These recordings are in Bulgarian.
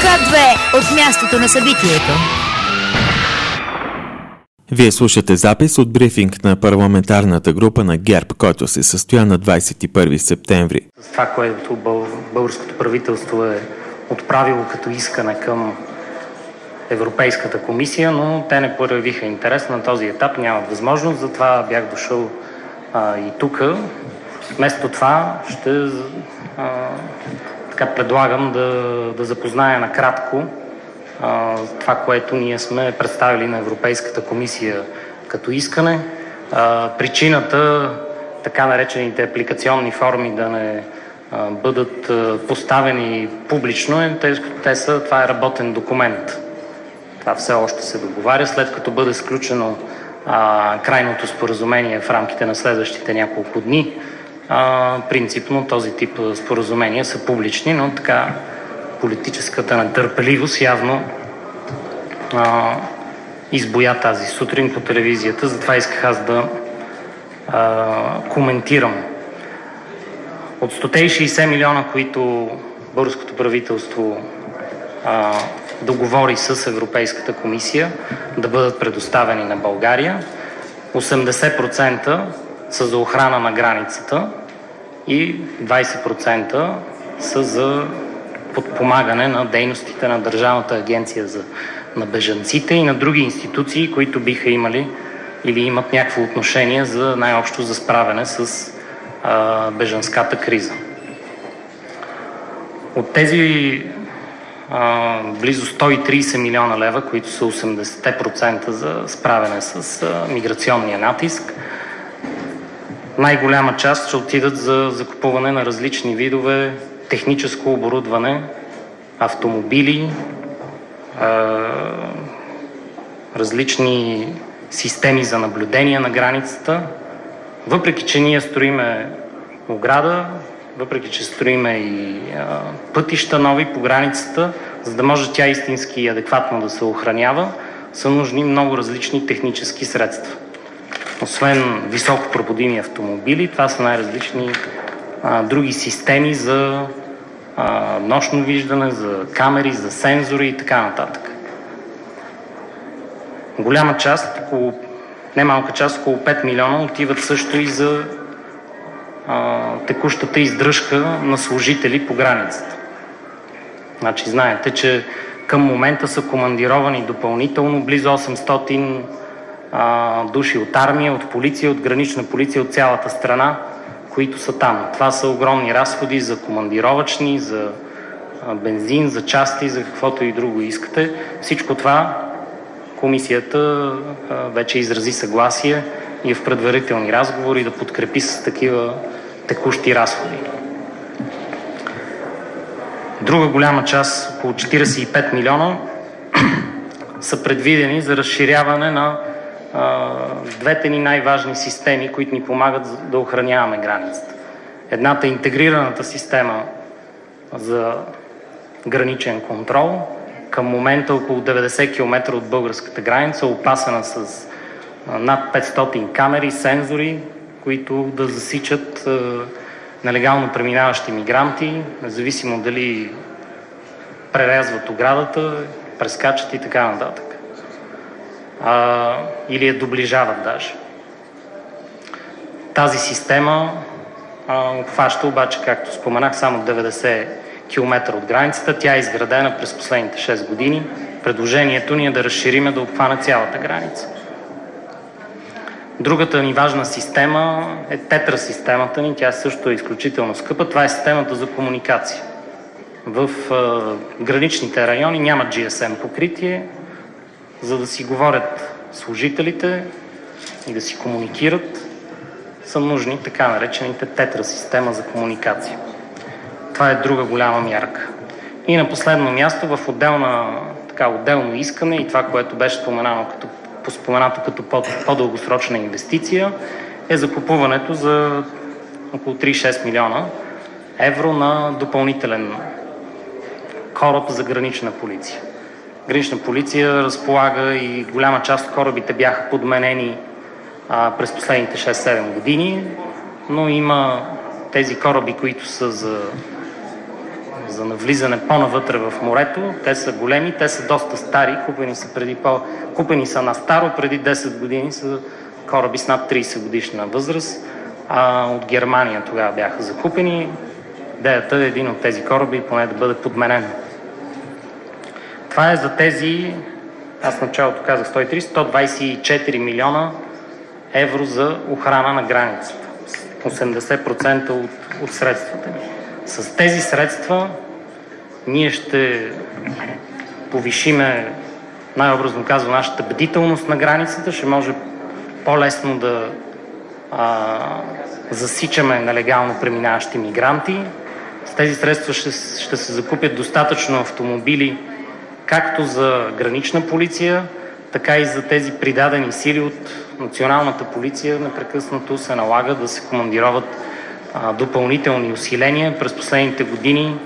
К2 от мястото на събитието. Вие слушате запис от брифинг на парламентарната група на ГЕРБ, който се състоя на 21 септември. Това, което българското правителство е отправило като искане към Европейската комисия, но те не проявиха интерес на този етап, нямат възможност, затова бях дошъл и тук. Вместо това ще предлагам да запозная накратко това, което ние сме представили на Европейската комисия като искане. Причината така наречените апликационни форми да не бъдат поставени публично това е работен документ. Това все още се договаря, след като бъде сключено крайното споразумение в рамките на следващите няколко дни. Принципно този тип споразумения са публични, но така политическата нетърпеливост явно избоя тази сутрин по телевизията, затова исках аз да коментирам. От 160 милиона, които българското правителство договори с Европейската комисия да бъдат предоставени на България, 80% са за охрана на границата и 20% са за подпомагане на дейностите на Държавната агенция на бежанците и на други институции, които биха имали или имат някакво отношение за най-общо за справяне с бежанската криза. От тези близо 130 милиона лева, които са 80% за справяне с миграционния натиск, най-голяма част ще отидат за закупуване на различни видове техническо оборудване, автомобили, различни системи за наблюдение на границата. Въпреки че ние строиме ограда, въпреки че строиме и пътища нови по границата, за да може тя истински и адекватно да се охранява, са нужни много различни технически средства. Освен високопроходими автомобили, това са най-различни други системи за нощно виждане, за камери, за сензори и така нататък. Голяма част, немалка част, около 5 милиона, отиват също и за текущата издръжка на служители по границата. Значи знаете, че към момента са командировани допълнително близо 800 души от армия, от полиция, от гранична полиция от цялата страна, които са там. Това са огромни разходи за командировъчни, за бензин, за части, за каквото и друго искате. Всичко това комисията вече изрази съгласие и в предварителни разговори да подкрепи с такива текущи разходи. Друга голяма част, около 45 милиона, са предвидени за разширяване на двете ни най-важни системи, които ни помагат да охраняваме границата. Едната е интегрираната система за граничен контрол. Към момента около 90 км от българската граница, опасена с над 500 камери, сензори, които да засичат нелегално преминаващи мигранти, независимо дали прерязват оградата, прескачат и така нататък. Или я доближават даже. Тази система обхваща обаче, както споменах, само 90 км от границата. Тя е изградена през последните 6 години. Предложението ни е да разшириме да обхване цялата граница. Другата ни важна система е тетра системата ни. Тя също е изключително скъпа. Това е системата за комуникация. В граничните райони няма GSM покритие. За да си говорят служителите и да си комуникират, са нужни така наречените тетра система за комуникация. Това е друга голяма мярка. И на последно място, в отделно искане и това, което беше споменато като по-дългосрочна инвестиция, е закупуването за около 36 милиона евро на допълнителен кораб за гранична полиция. Гранична полиция разполага и голяма част от корабите бяха подменени през последните 6-7 години, но има тези кораби, които са за за навлизане по-навътре в морето. Те са големи, те са доста стари, купени са на старо, преди 10 години са кораби с над 30 годишна възраст. От Германия тогава бяха закупени. Идеята е един от тези кораби поне да бъде подменен. Това е за тези, аз в началото казах 124 милиона евро за охрана на границата. 80% от средствата. С тези средства ние ще повишиме, най-образно казвам, нашата бдителност на границата, ще може по-лесно да засичаме нелегално преминаващи мигранти. С тези средства ще се закупят достатъчно автомобили, както за гранична полиция, така и за тези придадени сили от националната полиция. Непрекъснато се налага да се командироват допълнителни усиления. През последните години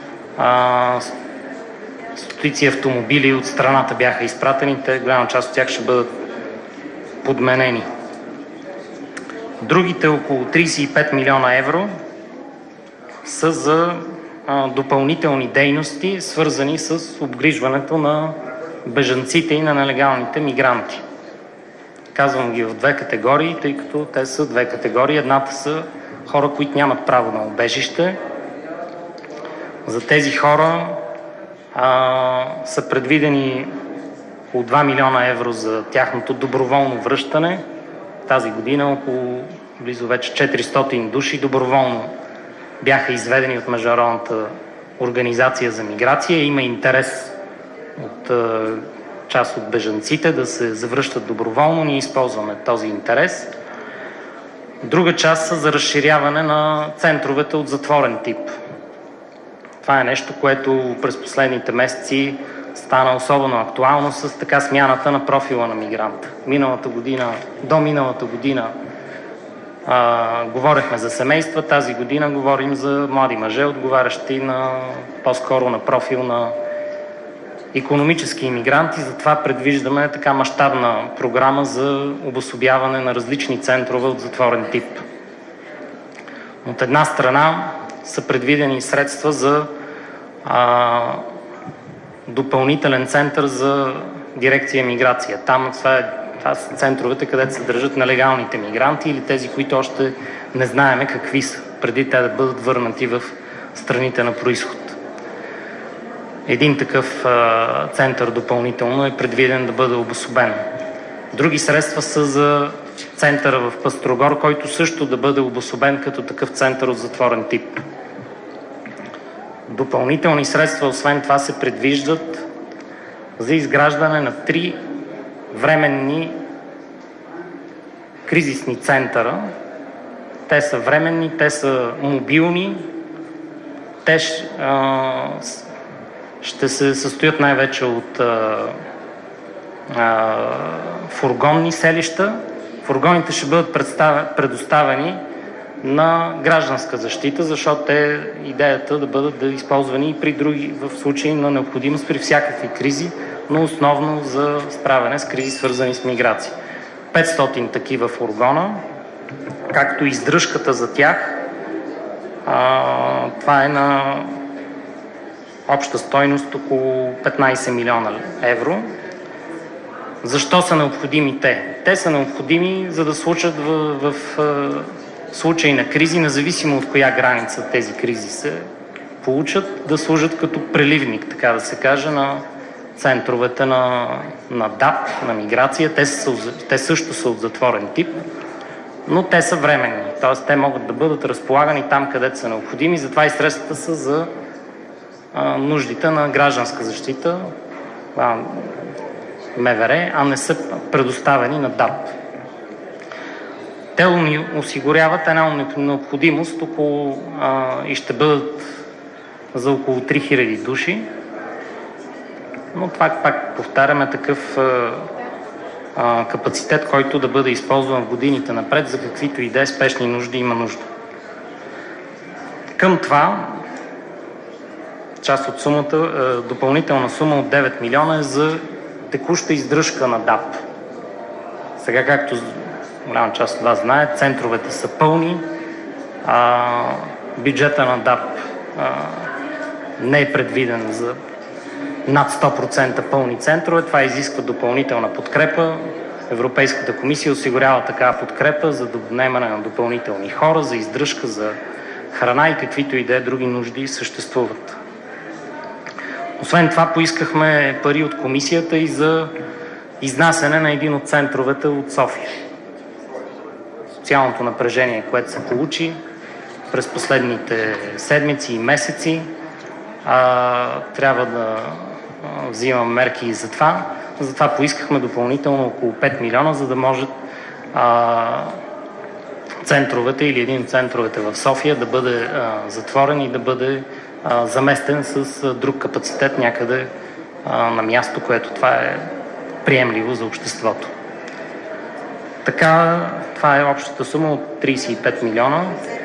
стотици автомобили от страната бяха изпратени, голяма част от тях ще бъдат подменени. Другите около 35 милиона евро са за допълнителни дейности, свързани с обгрижването на бежанците и на нелегалните мигранти. Казвам ги в две категории, тъй като те са две категории. Едната са хора, които нямат право на убежище. За тези хора са предвидени около 2 милиона евро за тяхното доброволно връщане. Тази година около близо вече 400 души доброволно бяха изведени от Международната организация за миграция. Има интерес от част от бежанците да се завръщат доброволно. Ние използваме този интерес. Друга част са за разширяване на центровете от затворен тип. Това е нещо, което през последните месеци стана особено актуално с така смяната на профила на мигранта. До миналата година говорехме за семейства, тази година говорим за млади мъже, отговарящи по-скоро на профил на икономически имигранти. Затова предвиждаме така мащабна програма за обособяване на различни центрове от затворен тип. От една страна са предвидени средства за допълнителен център за дирекция миграция. Там това са центровете, където се държат нелегалните мигранти или тези, които още не знаеме какви са, преди те да бъдат върнати в страните на произход. Един такъв център допълнително е предвиден да бъде обособен. Други средства са за центъра в Пъстрогор, който също да бъде обособен като такъв център от затворен тип. Допълнителни средства, освен това, се предвиждат за изграждане на 3 временни кризисни центъра. Те са временни, те са мобилни, те ще се състоят най-вече от фургонни селища. Фургоните ще бъдат предоставени на гражданска защита, защото идеята да бъдат използвани и при други, в случаи на необходимост при всякакви кризи, но основно за справяне с кризи, свързани с миграция. 500 такива фургона, както и издръжката за тях, това е на обща стойност около 15 милиона евро. Защо са необходими те? Те са необходими, за да случат в случай на кризи, независимо от коя граница тези кризи се получат, да служат като преливник, така да се каже, на центровете на ДАП, на миграция. Те също са от затворен тип, но те са временни. Т.е. те могат да бъдат разполагани там, където са необходими. Затова и средствата са за нуждите на гражданска защита, МВР, а не са предоставени на ДАП. Те ни осигуряват една необходимост и ще бъдат за около 3000 души. Но това, пак повтаряме, такъв капацитет, който да бъде използван в годините напред, за каквито и да е спешни нужди има нужда. Към това част от сумата, допълнителна сума от 9 милиона е за текуща издръжка на ДАП. Сега, както голяма част от вас знаят, центровете са пълни, бюджета на ДАП не е предвиден за над 100% пълни центрове. Това изисква допълнителна подкрепа. Европейската комисия осигурява такава подкрепа за наемане на допълнителни хора, за издръжка, за храна и каквито и да е други нужди съществуват. Освен това поискахме пари от комисията и за изнасяне на един от центровете от София. Социалното напрежение, което се получи през последните седмици и месеци, трябва да взимам мерки и за това. Затова поискахме допълнително около 5 милиона, за да може центровете или един от центровете в София да бъде затворен и да бъде заместен с друг капацитет някъде на място, което това е приемливо за обществото. Така, това е общата сума от 35 милиона.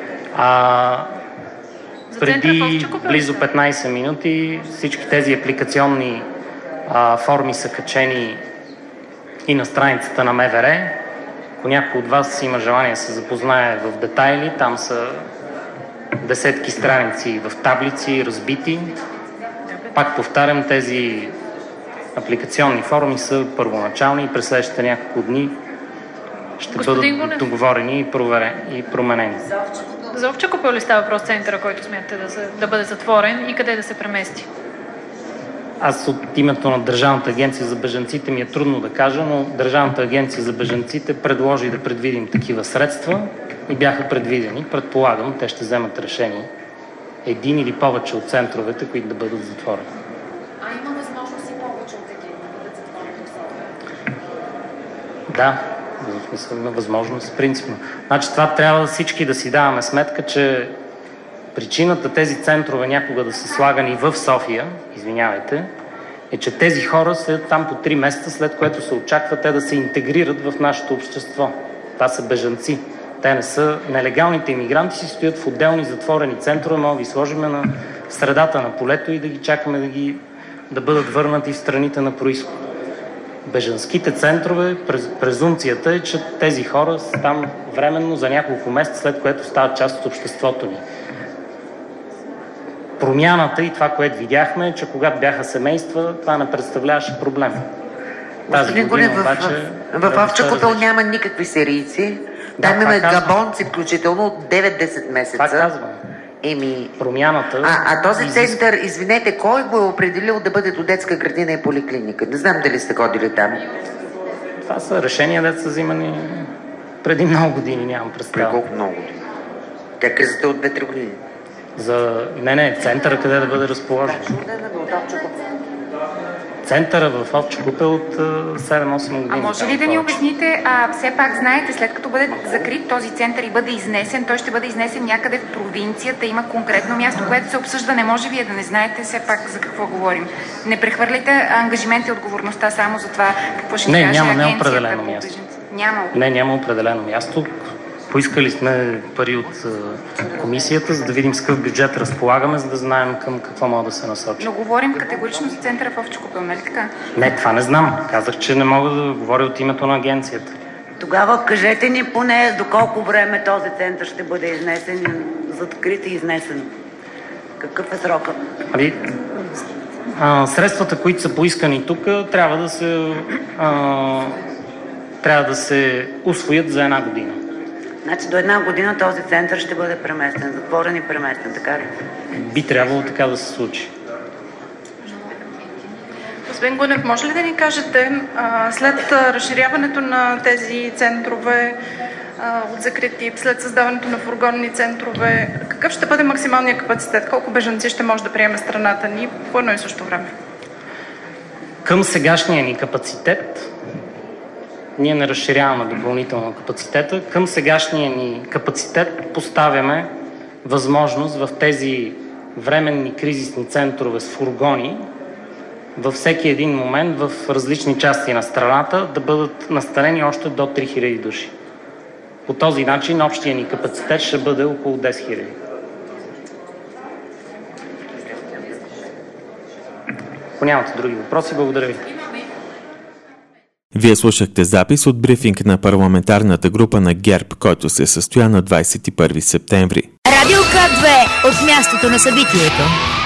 Преди близо 15 минути всички тези апликационни форми са качени и на страницата на МВР. Ако някой от вас има желание да се запознае в детайли, там са десетки страници в таблици, разбити. Пак повтарям, тези апликационни форми са първоначални и през следващите няколко дни ще бъдат договорени и променени. За Овча купел ли става въпрос центъра, който смятате да бъде затворен и къде да се премести? Аз от името на Държавната агенция за бежанците ми е трудно да кажа, но Държавната агенция за бежанците предложи да предвидим такива средства и бяха предвидени. Предполагам, те ще вземат решение един или повече от центровете, които да бъдат затворени. Има възможност и повече от един да бъдат затворени? Да, има възможност, принципно. Значи това трябва всички да си даваме сметка, че причината тези центрове някога да са слагани в София, извинявайте, е, че тези хора седят там по 3 месеца, след което се очаква те да се интегрират в нашето общество. Това са бежанци. Те не са нелегалните имигранти, си стоят в отделни затворени центрове, може да ги сложим на средата на полето и да ги чакаме да бъдат върнати в страните на произход. Бежанските центрове, презумпцията е, че тези хора са там временно за няколко месеца, след което стават част от обществото ни. Промяната и това, което видяхме, е, че когато бяха семейства, това не представляваше проблем. Господин Гунев, в Овча купел няма никакви сирийци. Там има габонци, включително от 9-10 месеца. Това казвам. Промяната... този център, извинете, кой го е определил да бъде до детска градина и поликлиника? Не знам дали сте ходили там. Това са решения, деца са взимани преди много години, нямам представа. Преди колко много години? Тя кризата от 2-3 години. Не, центъра къде да бъде разположен. Центъра в Овча купел от 7-8 години. А може ли да ни обясните, все пак знаете, след като бъде закрит този център и бъде изнесен, той ще бъде изнесен някъде в провинцията, има конкретно място, което се обсъжда, не може вие да не знаете все пак за какво говорим. Не прехвърляйте ангажимент и отговорността само за това какво ще ни каже агенцията. Не, няма определено място. Няма определено място. Поискали сме пари от комисията, за да видим с какъв бюджет разполагаме, за да знаем към какво може да се насочи. Но говорим категорично за центъра в Овча купел, нали така? Не, това не знам. Казах, че не мога да говоря от името на агенцията. Тогава кажете ни поне до колко време този център ще бъде изнесен, закрит и изнесен. Какъв е срока? Средствата, които са поискани тук, трябва да се усвоят за 1 година. Значи до 1 година този център ще бъде преместен, затворен и преместен, така ли? Би трябвало така да се случи. Господин Гунев, може ли да ни кажете, след разширяването на тези центрове от закрити, след създаването на фургонни центрове, какъв ще бъде максималният капацитет? Колко бежанци ще може да приеме страната ни по едно и също време? Към сегашния ни капацитет, ние не разширяваме допълнително капацитета. Към сегашния ни капацитет поставяме възможност в тези временни кризисни центрове с фургони във всеки един момент в различни части на страната да бъдат настанени още до 3000 души. По този начин общия ни капацитет ще бъде около 10 000. Ако нямате други въпроси, благодаря ви. Вие слушахте запис от брифинг на парламентарната група на ГЕРБ, който се състоя на 21 септември. Радио К2 от мястото на събитието.